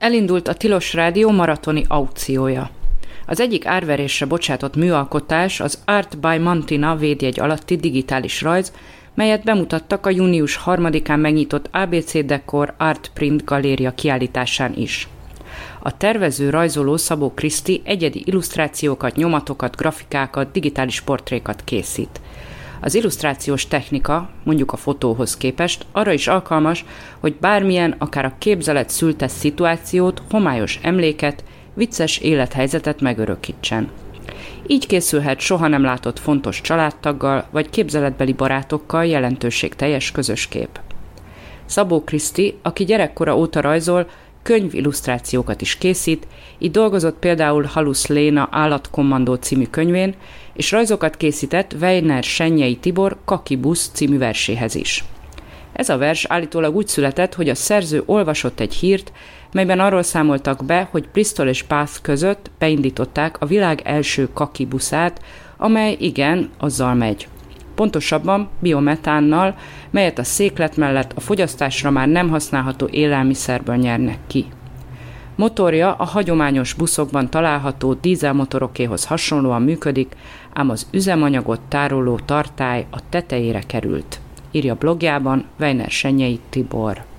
Elindult a Tilos Rádió maratoni aukciója. Az egyik árverésre bocsátott műalkotás az Art by Mantina védjegy alatti digitális rajz, melyet bemutattak a június 3-án megnyitott ABC Decor Art Print Galéria kiállításán is. A tervező rajzoló Szabó Kriszti egyedi illusztrációkat, nyomatokat, grafikákat, digitális portrékat készít. Az illusztrációs technika, mondjuk a fotóhoz képest, arra is alkalmas, hogy bármilyen, akár a képzelet szülte szituációt, homályos emléket, vicces élethelyzetet megörökítsen. Így készülhet soha nem látott fontos családtaggal vagy képzeletbeli barátokkal jelentőségteljes közös kép. Szabó Kriszti, aki gyerekkora óta rajzol, könyvillusztrációkat is készít, így dolgozott például Halusz Léna Állatkommandó című könyvén, és rajzokat készített Weiner Sennyei Tibor Kakibusz című verséhez is. Ez a vers állítólag úgy született, hogy a szerző olvasott egy hírt, melyben arról számoltak be, hogy Bristol és Bath között beindították a világ első kakibuszát, amely igen, azzal megy. Pontosabban biometánnal, melyet a széklet mellett a fogyasztásra már nem használható élelmiszerből nyernek ki. Motorja a hagyományos buszokban található dízelmotorokéhoz hasonlóan működik, ám az üzemanyagot tároló tartály a tetejére került, írja blogjában Weiner Sennyei Tibor.